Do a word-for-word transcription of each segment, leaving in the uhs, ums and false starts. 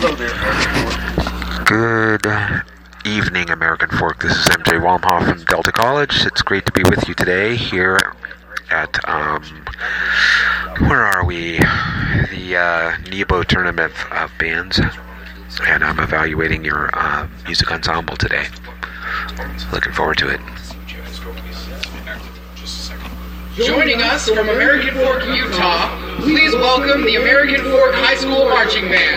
Hello there, American Fork. Good evening, American Fork. This is M J Walmhoff from Delta College. It's great to be with you today here at, um, where are we? The uh, Nebo Tournament of Bands. And I'm evaluating your uh, music ensemble today. Looking forward to it. Joining us from American Fork, Utah, please welcome the American Fork High School Marching Band.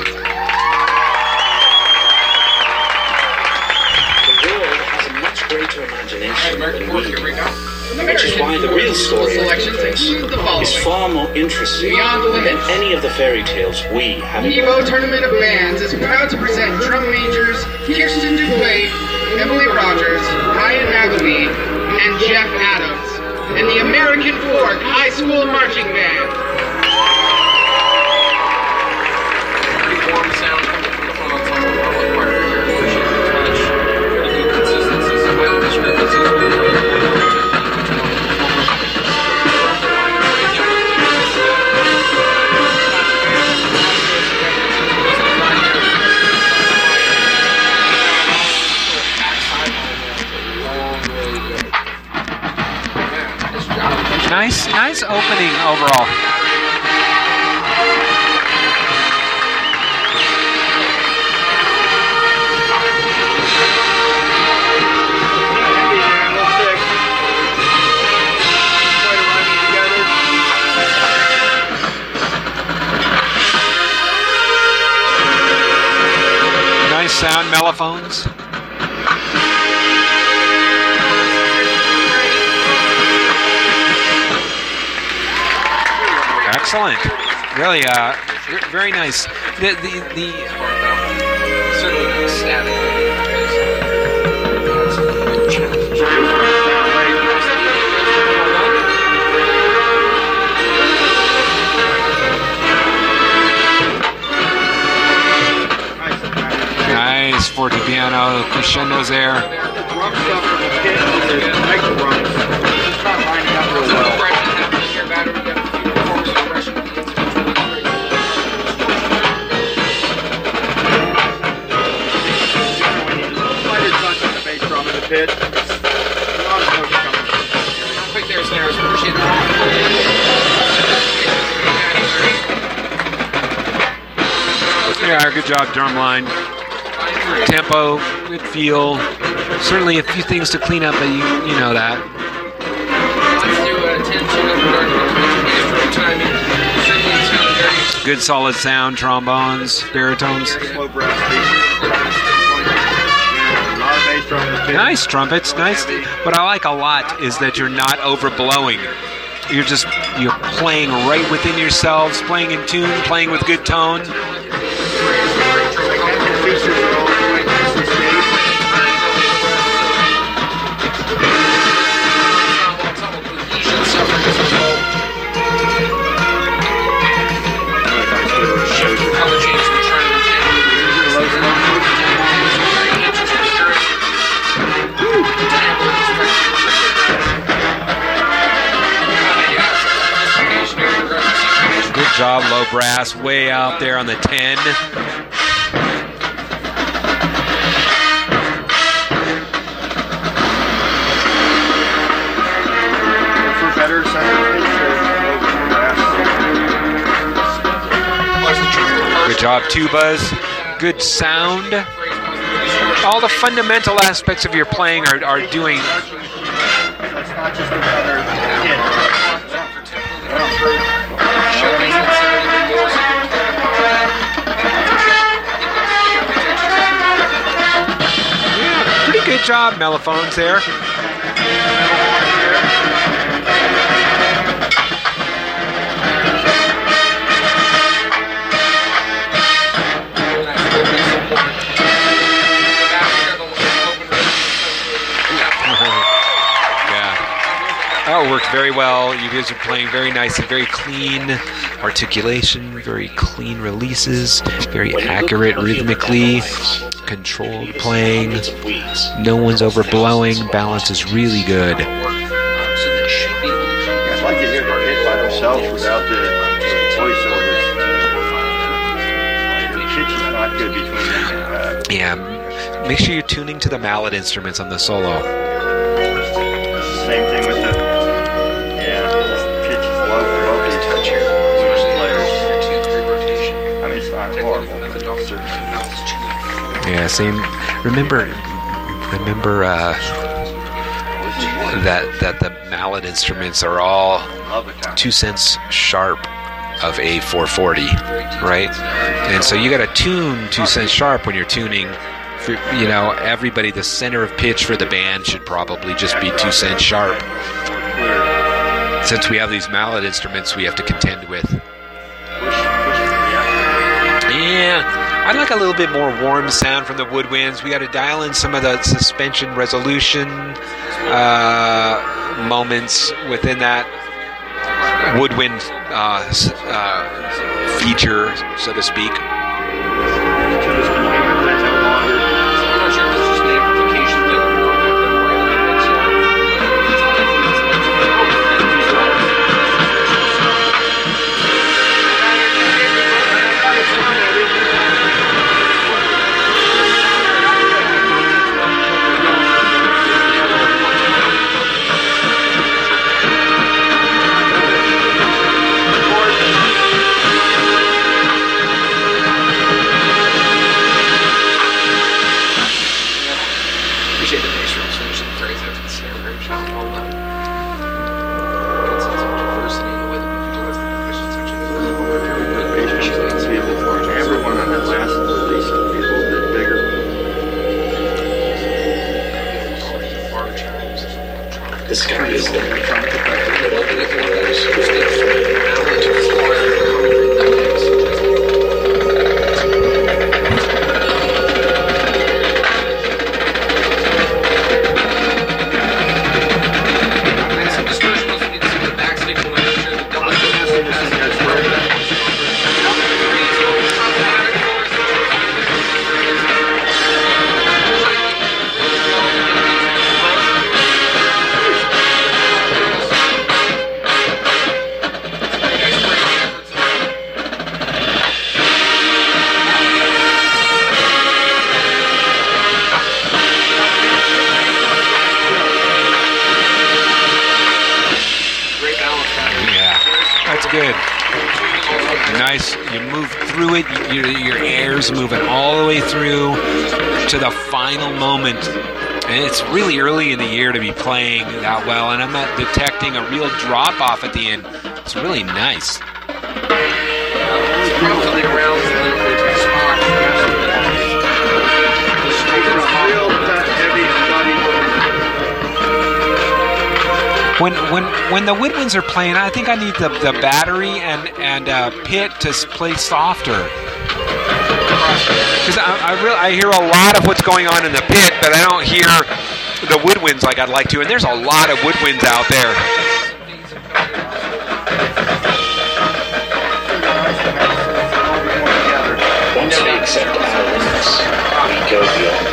The world has a much greater imagination American than Fork, we here we do, go. which is why the real story of Selections include the following. is far more interesting than any of the fairy tales we have in Nebo Tournament of Bands is proud to present drum majors Kirsten Duquay, Emily Rogers, Ryan Nagley, and Jeff Adams, and the American Fork High School Marching Band. Pretty warm sound coming from the front ensemble. Well, a partner here. Appreciate it very much. Pretty good consistency. So highly discrepancies. Nice, nice opening overall. Nice sound, mellophones. Excellent, really, uh, very nice. The the the Certainly static. nice forte piano crescendos there. Drum stuff from the pit on the mic drums. It's not lining up real well. Pit. A lot of smoke coming. Quick there, snares. Appreciate that. Yeah, good job, drumline. Tempo, good feel. Certainly a few things to clean up, but you you know that. Let's do a ten two in regard to timing. Certainly sound very Good solid sound, trombones, baritones. Slow brass speakers. A lot of bass drum in the pit. Nice trumpets, nice. What I like a lot is that you're not overblowing. You're just you're playing right within yourselves, playing in tune, playing with good tone. Features are all quite nicely staged. color change we're trying to Good job, low brass, way out there on the ten. For better sound, Good job, tubas. Good sound. All the fundamental aspects of your playing are, are doing. That's not just a better hit. Yeah, pretty good job, mellophones there. Oh, it worked very well. You guys are playing very nicely, very clean articulation, very clean releases, very accurate rhythmically, controlled playing. No one's overblowing. Balance is really good. I'd like to hear the hit by themselves without the voiceovers. The pitch is not good between them. Yeah, make sure you're tuning to the mallet instruments on the solo. Same thing with the, yeah, pitch is low for both these players. I mean, it's not horrible. Yeah, same. Remember, remember uh, that that the mallet instruments are all two cents sharp of A four forty, right? And so you got to tune two cents sharp when you're tuning. For, you know, everybody, the center of pitch for the band should probably just be two cents sharp. Since we have these mallet instruments, we have to contend with. Yeah, I'd like a little bit more warm sound from the woodwinds. We got to dial in some of the suspension resolution uh, moments within that woodwind uh, uh, feature, so to speak. This guy is there. Nice, you move through it, your, your air's moving all the way through to the final moment. And it's really early in the year to be playing that well, and I'm not detecting a real drop off at the end. It's really nice. When when when the woodwinds are playing, I think I need the, the battery and and uh, pit to play softer. Because I I, really, I hear a lot of what's going on in the pit, but I don't hear the woodwinds like I'd like to. And there's a lot of woodwinds out there. Once we accept our limits, we go beyond.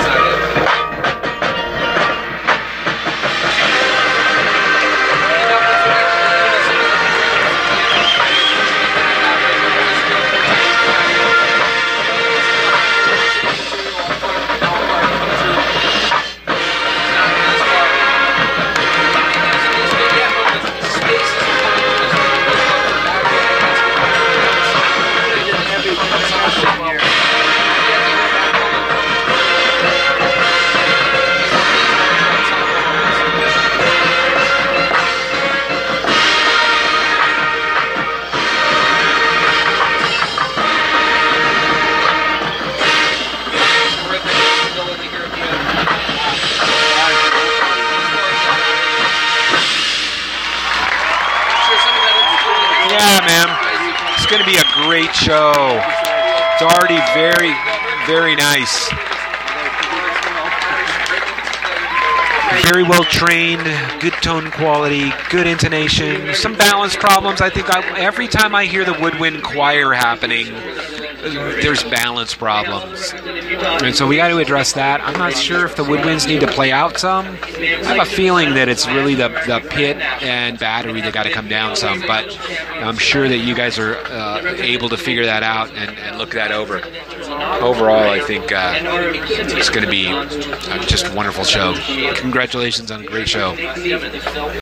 Going to be a great show. It's already very, very nice. Very well trained, good tone quality, good intonation, some balance problems. I think I, every time I hear the woodwind choir happening, there's balance problems. And so we got to address that. I'm not sure if the woodwinds need to play out some. I have a feeling that it's really the, the pit and battery that got to come down some, but I'm sure that you guys are uh, able to figure that out and, and look that over. Overall, I think uh, it's going to be uh, just a wonderful show. Congratulations on a great show.